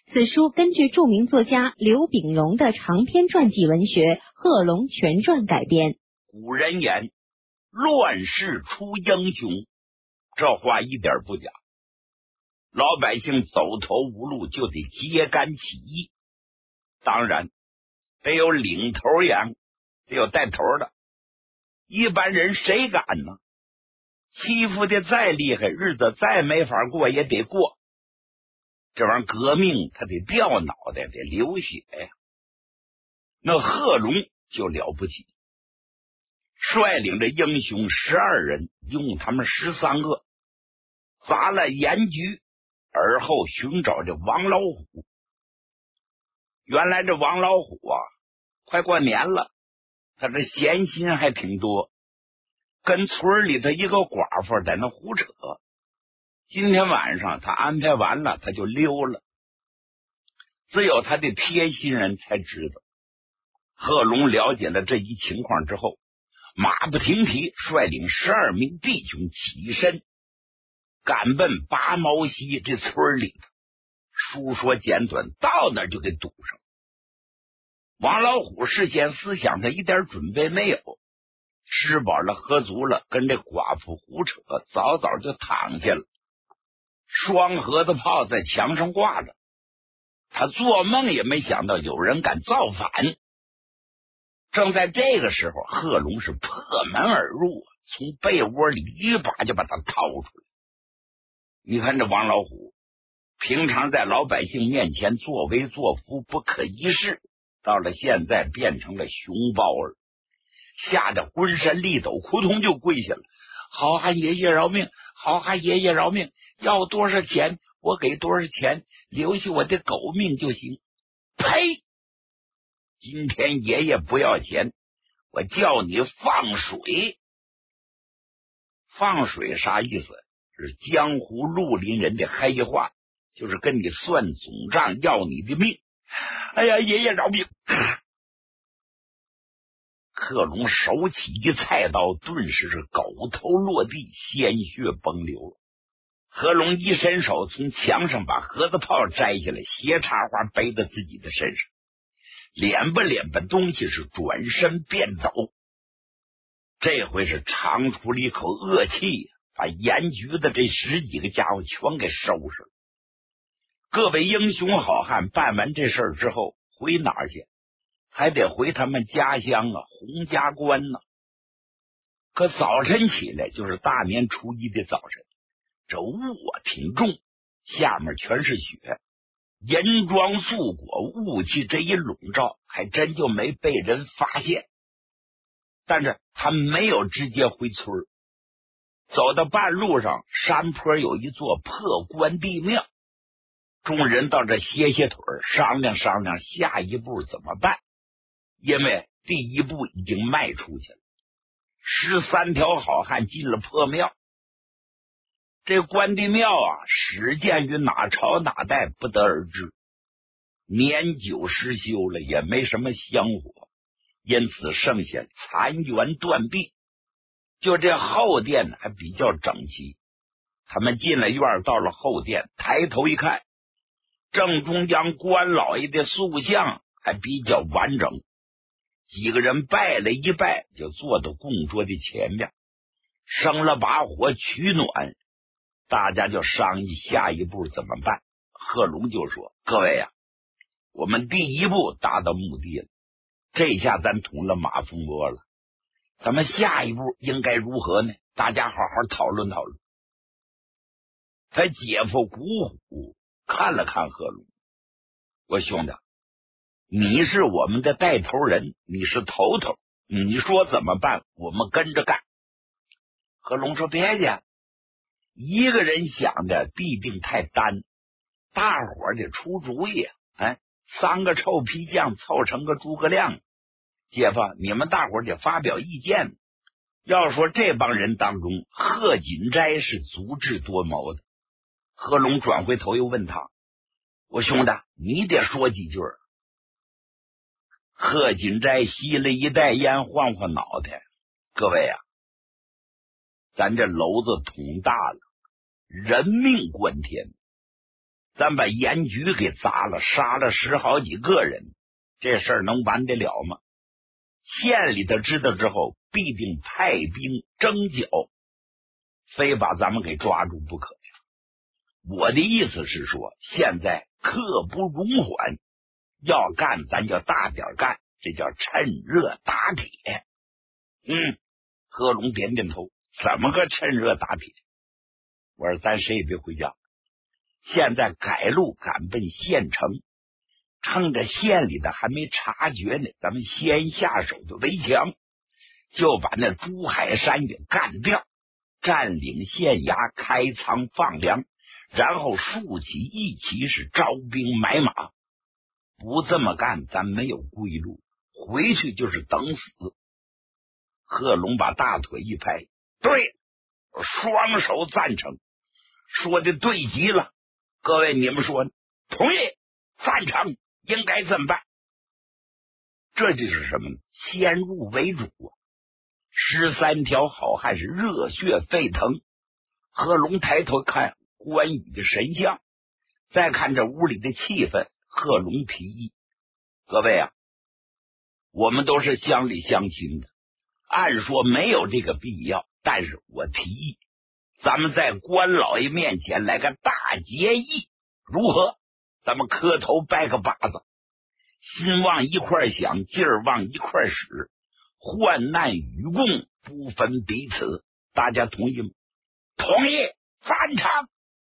此书根据著名作家刘秉荣的长篇传记文学《贺龙全传》改编。 古人言，乱世出英雄，这话一点不假。老百姓走投无路，就得揭竿起义，当然得有领头羊，得有带头的。一般人谁敢呢？欺负的再厉害，日子再没法过也得过。这玩意儿革命他得掉脑袋，得流血呀。那贺龙就了不起，率领着英雄12人，用他们13个砸了盐局，而后寻找这王老虎。原来这王老虎啊，快过年了，他这闲心还挺多，跟村里的一个寡妇在那胡扯。今天晚上他安排完了，他就溜了。只有他的贴心人才知道。贺龙了解了这一情况之后，马不停蹄率领12名弟兄起身，赶奔拔毛溪这村里头。书说简短，到那儿就给堵上。王老虎事先思想他一点准备没有，吃饱了喝足了，跟这寡妇胡扯，早早就躺下了。双盒子炮在墙上挂着，他做梦也没想到有人敢造反。正在这个时候，贺龙是破门而入，从被窝里一把就把他掏出来。你看这王老虎平常在老百姓面前作威作福，不可一世，到了现在变成了熊抱儿，吓得浑身力抖，扑通就跪下了。好汉爷爷饶命，好汉爷爷饶命，要多少钱我给多少钱，留下我的狗命就行。呸！今天爷爷不要钱，我叫你放水。放水啥意思？是江湖绿林人的黑话，就是跟你算总账，要你的命。哎呀，爷爷饶命！贺龙手起一菜刀，顿时是狗头落地，鲜血崩流。贺龙一伸手，从墙上把盒子炮摘下来，斜插花背在自己的身上，脸吧东西是转身便走。这回是长出了一口恶气，把盐局的这10几个家伙全给收拾了。各位英雄好汉办完这事儿之后回哪儿去？还得回他们家乡啊，洪家关呢。可早晨起来，就是大年初一的早晨，这雾啊挺重，下面全是雪，银装素裹，雾气这一笼罩，还真就没被人发现。但是他没有直接回村，走到半路上，山坡有一座破关帝庙，众人到这歇歇腿，商量商量下一步怎么办。因为第一步已经迈出去了，13条好汉进了破庙。这关帝庙啊，始建于哪朝哪代不得而知，年久失修了，也没什么香火，因此剩下残垣断壁。就这后殿还比较整齐。他们进了院，到了后殿，抬头一看，正中央关老爷的塑像还比较完整。几个人拜了一拜，就坐到供桌的前面，生了把火取暖。大家就商议下一步怎么办。贺龙就说：各位啊，我们第一步达到目的了，这下咱捅了马蜂窝了，咱们下一步应该如何呢？大家好好讨论讨论。他姐夫古虎看了看贺龙，我兄弟，你是我们的带头人，你是头头，你说怎么办，我们跟着干。贺龙说：别介，一个人想的必定太单，大伙儿得出主意。3个臭皮匠凑成个诸葛亮。姐夫，你们大伙儿得发表意见。要说这帮人当中，贺锦斋是足智多谋的。贺龙转回头又问他：我兄弟，你得说几句。贺锦斋吸了一袋烟，晃晃脑袋：各位啊，咱这篓子捅大了，人命关天， 咱把盐局给砸了，杀了10好几个人，这事儿能完得了吗？县里头知道之后，必定派兵征剿，非把咱们给抓住不可呀。我的意思是说，现在刻不容缓，要干咱就大点干，这叫趁热打铁。贺龙点点头，怎么个趁热打铁？我说咱谁也别回家，现在改路赶奔县城，趁着县里的还没察觉呢，咱们先下手的围墙，就把那朱海山给干掉，占领县衙，开仓放粮，然后竖起义旗，是招兵买马。不这么干，咱没有归路，回去就是等死。贺龙把大腿一拍，对，双手赞成，说的对极了。各位你们说呢？同意，赞成，应该这么办。这就是什么呢？先入为主啊！13条好汉是热血沸腾。贺龙抬头看关羽的神像，再看这屋里的气氛，贺龙提议：各位啊，我们都是乡里乡亲的，按说没有这个必要，但是我提议，咱们在关老爷面前来个大结义，如何？咱们磕头拜个把子，心往一块想，劲儿往一块使，患难与共，不分彼此。大家同意吗？同意，赞成。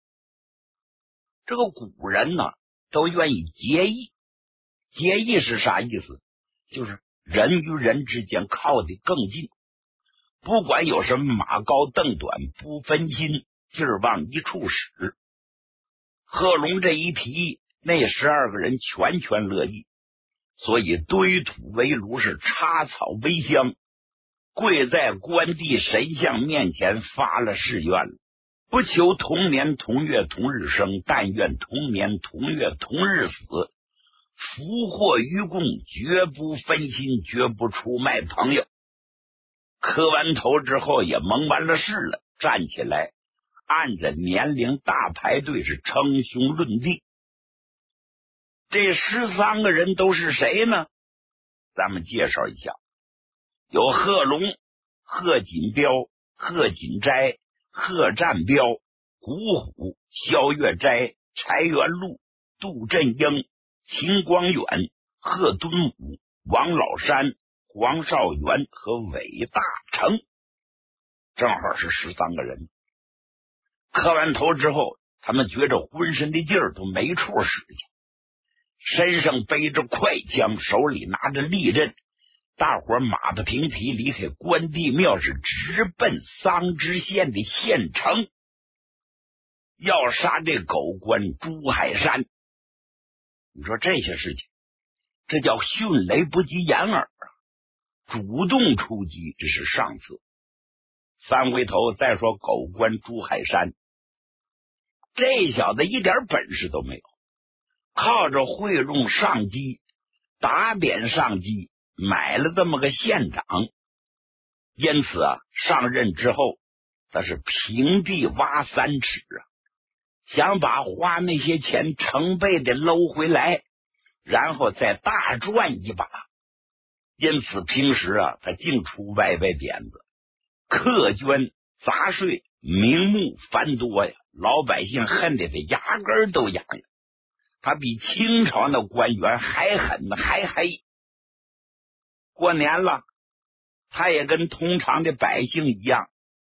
这个古人呢，都愿意结义。结义是啥意思？就是人与人之间靠得更近，不管有什么马高凳短，不分心，劲儿往一处使。贺龙这一提议，那12个人全乐意，所以堆土为炉，是插草为香，跪在关帝神像面前发了誓愿了，不求同年同月同日生，但愿同年同月同日死，福祸与共，绝不分心，绝不出卖朋友。磕完头之后也蒙完了誓了，站起来按着年龄大排队，是称兄论弟。这13个人都是谁呢？咱们介绍一下，有贺龙、贺锦标、贺锦斋、贺占标、古虎、萧月斋、柴元禄、杜振英、秦光远、贺敦武、王老山、黄少元和韦大成，正好是13个人。磕完头之后，他们觉着浑身的劲儿都没处使去，身上背着快枪，手里拿着利刃，大伙马不停蹄离开关帝庙，是直奔桑植县的县城，要杀这狗官朱海山。你说这些事情，这叫迅雷不及掩耳啊！主动出击，这是上策。翻回头再说狗官朱海山，这小子一点本事都没有，靠着贿赂上级，打点上级，买了这么个县长。因此啊，上任之后，他是平地挖3尺啊，想把花那些钱成倍的搂回来，然后再大赚一把。因此平时啊，他净出歪点子，苛捐杂税，名目繁多呀，老百姓恨得他牙根都痒痒。他比清朝那官员还狠还黑。过年了，他也跟通常的百姓一样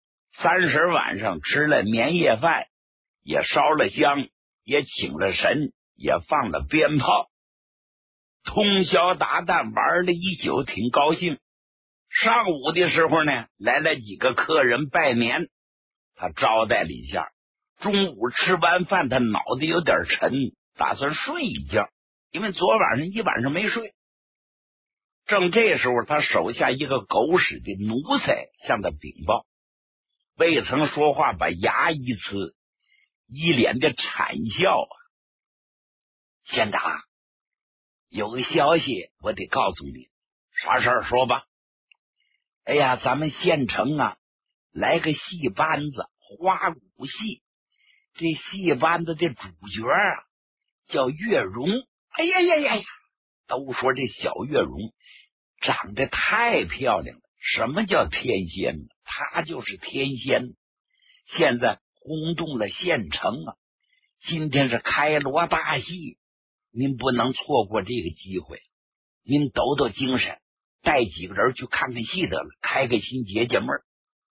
，30晚上吃了年夜饭，也烧了香，也请了神，也放了鞭炮，通宵达旦玩了一宿，挺高兴。上午的时候呢，来了几个客人拜年，他招待了一下。中午吃完饭，他脑袋有点沉，打算睡一觉，因为昨晚上一晚上没睡。正这时候，他手下一个狗屎的奴才向他禀报，未曾说话，把牙一呲，一脸的惨笑啊！县长，有个消息我得告诉你。啥事儿说吧。哎呀，咱们县城啊，来个戏班子，花鼓戏， 这戏班子的主角啊叫月容。哎呀呀呀呀，都说这小月容长得太漂亮了，什么叫天仙呢？她就是天仙，现在轰动了县城啊！今天是开锣大戏，您不能错过这个机会，您抖抖精神，带几个人去看看戏得了，开开心，解解闷儿。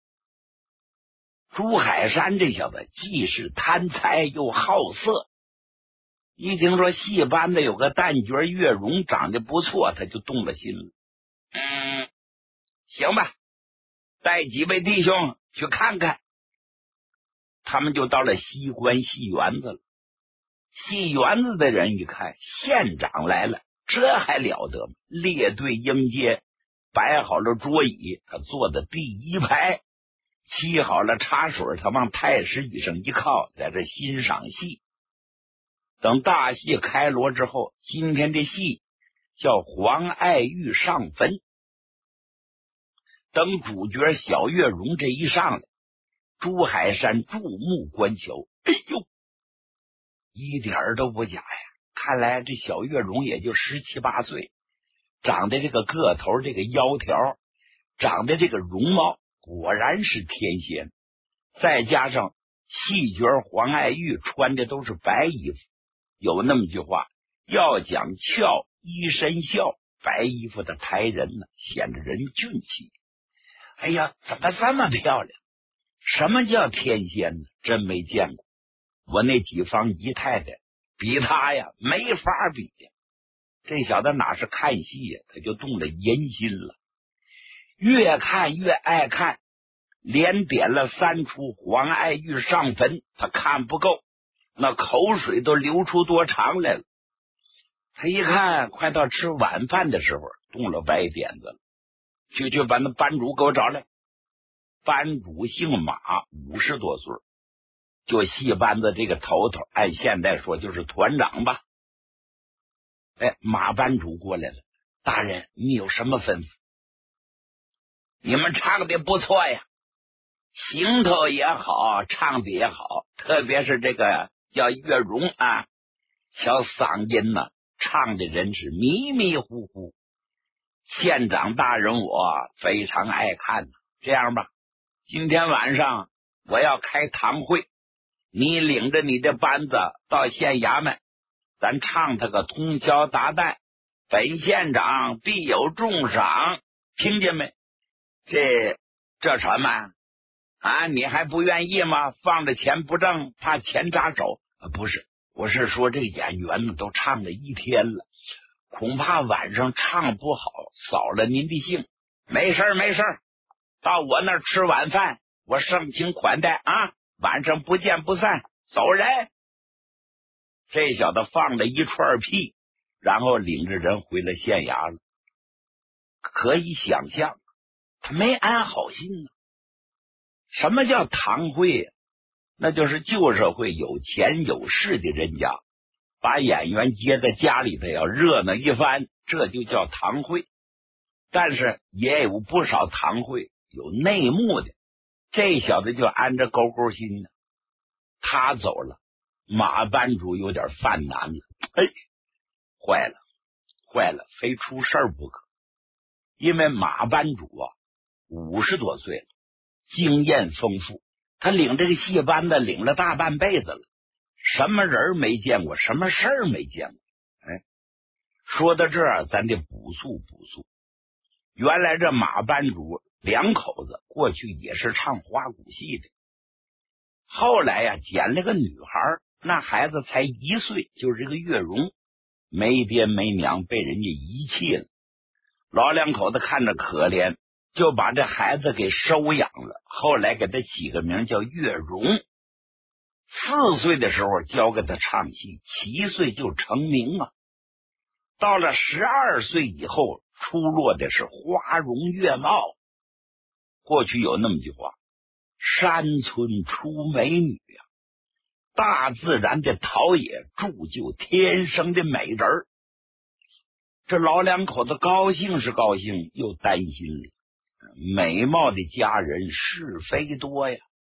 朱海山这小子既是贪财又好色，一听说戏班子有个旦角月容长得不错，他就动了心了。行吧，带几位弟兄去看看。他们就到了西关戏园子了。戏园子的人一看县长来了，这还了得吗？列队迎接，摆好了桌椅，他坐在第一排，沏好了茶水，他往太师椅上一靠，在这欣赏戏。等大戏开锣之后，今天这戏叫黄爱玉上坟。等主角小月容这一上来，朱海山注目观瞧，哎呦，一点都不假呀！看来这小月容也就17、18岁，长得这个个头，这个腰条，长得这个容貌，果然是天仙。再加上戏角黄爱玉穿的都是白衣服，有那么句话，要讲俏一身笑，白衣服的抬人呢，显得人俊气。哎呀，怎么这么漂亮？什么叫天仙呢？真没见过。我那几房姨太太比他呀没法比呀。这小子哪是看戏呀，他就动了淫心了，越看越爱看，连点了3出黄爱玉上坟，他看不够，那口水都流出多长来了。他一看快到吃晚饭的时候，动了歪点子了，去把那班主给我找来。班主姓马，50多岁，就戏班子这个头头，按现在说就是团长吧。哎，马班主过来了，大人，你有什么吩咐？你们唱的不错呀，行头也好，唱的也好，特别是这个叫月容啊，小嗓音呢，唱的人是迷迷糊糊。县长大人我非常爱看。这样吧，今天晚上我要开堂会，你领着你的班子到县衙门，咱唱他个通宵达旦，本县长必有重赏，听见没？这什么啊？你还不愿意吗？放着钱不挣，怕钱扎手？不是，我是说这演员们都唱了一天了，恐怕晚上唱不好，扫了您的兴。没事没事，到我那儿吃晚饭，我盛情款待啊！晚上不见不散，走人。这小子放了一串屁，然后领着人回了县衙了。可以想象，他没安好心呢。什么叫堂会啊？那就是旧社会有钱有势的人家把演员接在家里头，要热闹一番，这就叫堂会。但是也有不少堂会有内幕的，这小子就安着勾勾心呢。他走了，马班主有点犯难了。哎，坏了，非出事儿不可。因为马班主啊50多岁了，经验丰富，他领这个戏班子领了大半辈子了，什么人没见过，什么事儿没见过。哎，说到这儿，咱得补述。原来这马班主2口子过去也是唱花鼓戏的，后来呀捡了个女孩，那孩子才1岁，就是这个月容，没爹没娘，被人家遗弃了。老2口子看着可怜，就把这孩子给收养了，后来给他起个名叫月容。4岁的时候教给他唱戏，7岁就成名啊。到了12岁以后，出落的是花容月貌。过去有那么句话，山村出美女啊，大自然的陶冶铸就天生的美人儿。这老2口子高兴是高兴，又担心了，美貌的佳人是非多呀。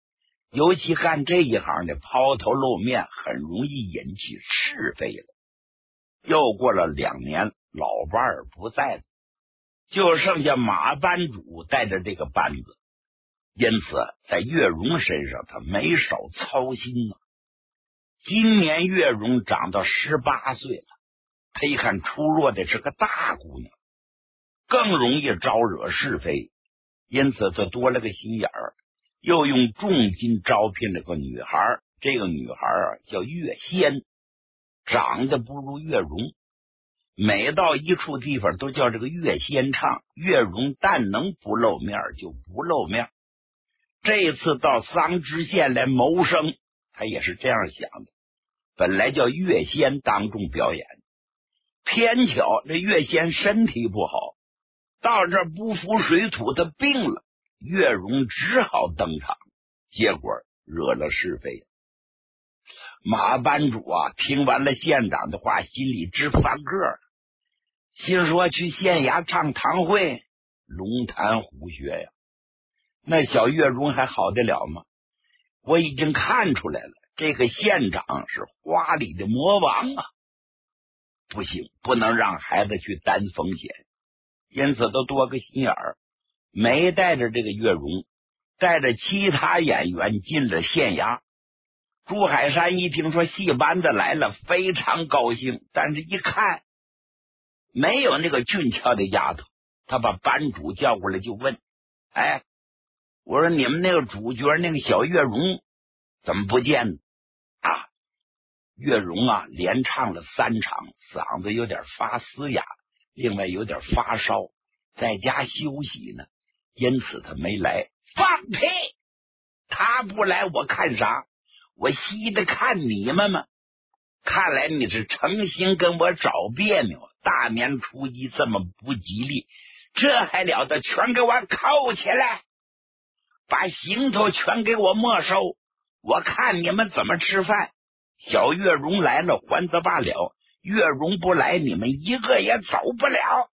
尤其干这一行的，抛头露面，很容易引起是非了。又过了2年，老伴儿不在了，就剩下马班主带着这个班子，因此在月容身上他没少操心啊。今年月容长到18岁了，他一看出落的是个大姑娘，更容易招惹是非，因此他多了个心眼儿，又用重金招聘了个女孩。这个女孩叫月仙，长得不如月容，每到一处地方都叫这个月仙唱。月容但能不露面就不露面。这次到桑植县来谋生，他也是这样想的。本来叫月仙当众表演，偏巧这月仙身体不好，到这不服水土，他病了，月容只好登场，结果惹了是非。马班主啊，听完了县长的话，心里直翻个儿，心说去县衙唱堂会，龙潭虎穴呀！那小月容还好得了吗？我已经看出来了，这个县长是花里的魔王啊！不行，不能让孩子去担风险，因此都多个心眼儿，没带着这个月容，带着其他演员进了县衙。朱海山一听说戏班子来了，非常高兴，但是一看没有那个俊俏的丫头，他把班主叫过来就问：哎，我说你们那个主角那个小月容怎么不见呢？啊，月容啊连唱了3场，嗓子有点发嘶哑，另外有点发烧，在家休息呢，因此他没来。放屁！他不来我看啥？我稀得看你们吗？看来你是诚心跟我找别扭，大年初一这么不吉利，这还了得！全给我扣起来，把行头全给我没收，我看你们怎么吃饭。小月容来了还则罢了，月容不来，你们一个也走不了。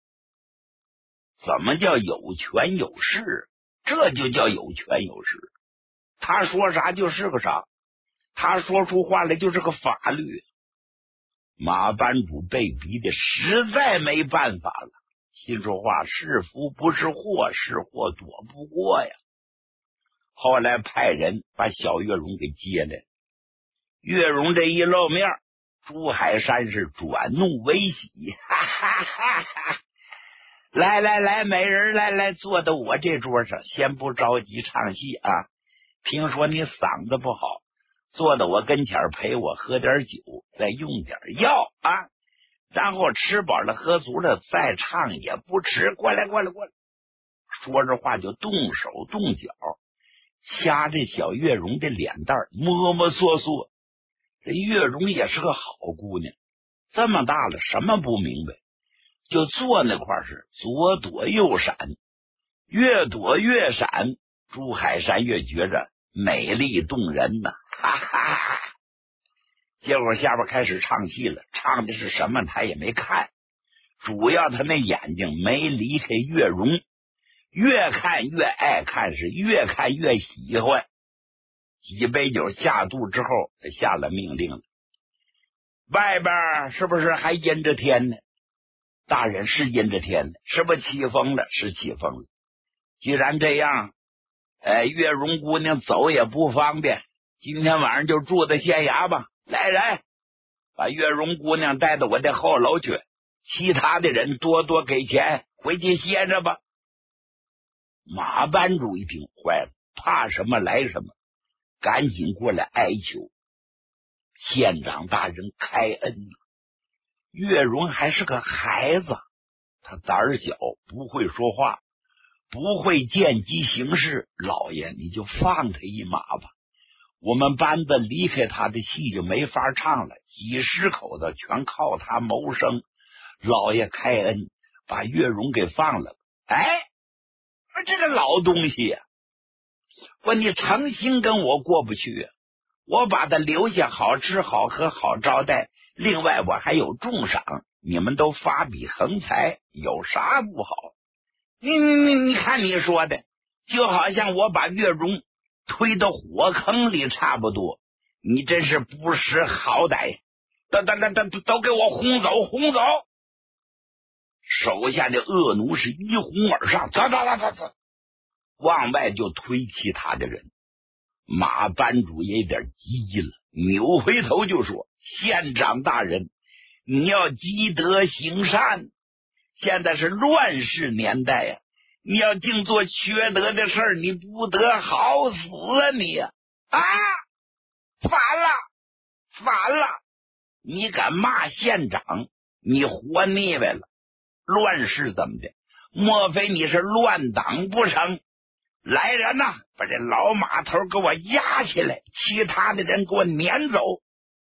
怎么叫有权有势？这就叫有权有势。他说啥就是个啥，他说出话来就是个法律。马班主被逼的实在没办法了，心说话是福不是祸，是祸躲不过呀。后来派人把小月容给接来，月容这一露面，朱海山是转怒为喜，哈哈哈哈！来来来，美人来坐到我这桌上，先不着急唱戏啊。听说你嗓子不好，坐到我跟前陪我喝点酒，再用点药啊，然后吃饱了喝足了再唱也不迟。过来。说着话就动手动脚，掐这小月容的脸蛋，摸摸索索。这月容也是个好姑娘，这么大了什么不明白，就坐那块是左躲右闪，越躲越闪，朱海山越觉着美丽动人呐，哈哈哈！结果下边开始唱戏了，唱的是什么他也没看，主要他那眼睛没离开月容，越看越爱看，是越看越喜欢。几杯酒下肚之后，他下了命令了：外边是不是还阴着天呢？大人是阴着天呢，是不是起风了？是起风了。既然这样，月容姑娘走也不方便，今天晚上就住在县衙吧。来人，把月容姑娘带到我的后楼去，其他的人多多给钱，回去歇着吧。马班主一听坏了，怕什么来什么，赶紧过来哀求县长大人开恩。月容还是个孩子，他胆儿小，不会说话，不会见机行事，老爷你就放他一马吧，我们班子离开他的戏就没法唱了，几十口子全靠他谋生，老爷开恩把月容给放了。哎，这个老东西呀，我你诚心跟我过不去啊，我把他留下，好吃好喝好招待，另外我还有重赏，你们都发笔横财，有啥不好？你看你说的，就好像我把月容推到火坑里差不多。你真是不识好歹，都给我轰走，轰走！手下的恶奴是一哄而上，走，往外就推其他的人。马班主也有点急了，扭回头就说：县长大人，你要积德行善，现在是乱世年代呀，你要净做缺德的事儿，你不得好死啊你啊！反了！你敢骂县长，你活腻歪了。乱世怎么的？莫非你是乱党不成？来人呐，把这老马头给我押起来，其他的人给我撵走。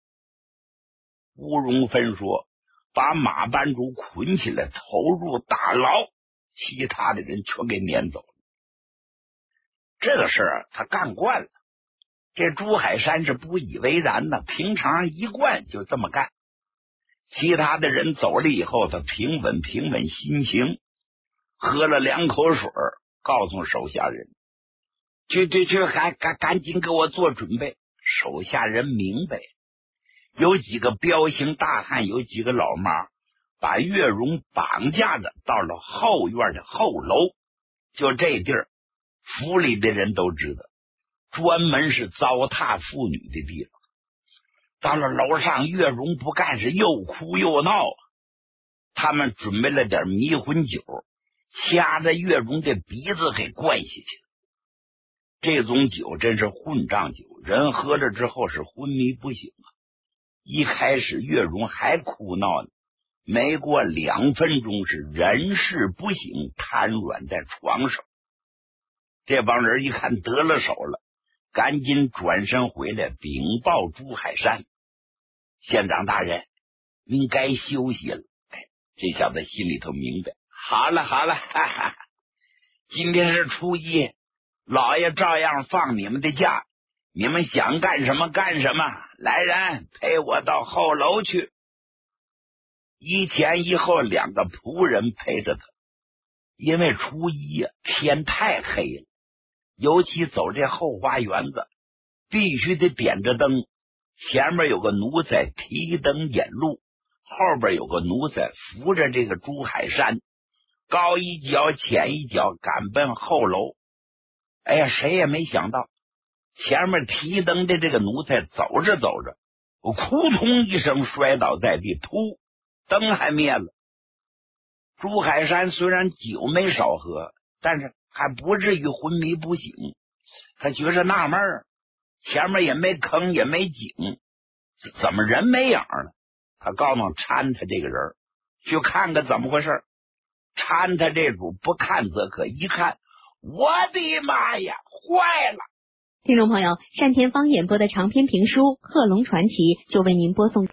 吴荣芬说：把马班主捆起来，投入大牢，其他的人全给撵走了。这个事儿他干惯了，这朱海山是不以为然的，平常一贯就这么干。其他的人走了以后，他平稳心情，喝了2口水，告诉手下人：去，赶紧给我做准备。手下人明白，有几个彪形大汉，有几个老妈，把月容绑架着到了后院的后楼。就这地儿，府里的人都知道，专门是糟蹋妇女的地方。到了楼上，月容不干，是又哭又闹。他们准备了点迷魂酒，掐着月容的鼻子给灌下去。这种酒真是混账酒，人喝了之后是昏迷不醒啊。一开始月容还哭闹呢，没过2分钟是人事不省，瘫软在床上。这帮人一看得了手了，赶紧转身回来禀报朱海山：县长大人，您该休息了。这小子心里头明白，好了，哈哈，今天是初一，老爷照样放你们的假，你们想干什么干什么。来人，陪我到后楼去。一前一后2个仆人陪着他，因为初一呀，天太黑了，尤其走这后花园子，必须得点着灯。前面有个奴才提灯引路，后边有个奴才扶着这个朱海山，高一脚浅一脚赶奔后楼。哎呀，谁也没想到，前面提灯的这个奴才走着走着，我扑通一声摔倒在地，噗，灯还灭了。朱海山虽然酒没少喝，但是还不至于昏迷不醒。他觉着纳闷儿，前面也没坑也没井，怎么人没影呢？他告诉搀他这个人去看看怎么回事。搀他这主不看则可，一看，我的妈呀，坏了！ 听众朋友，单田芳演播的长篇评书《贺龙传奇》就为您播送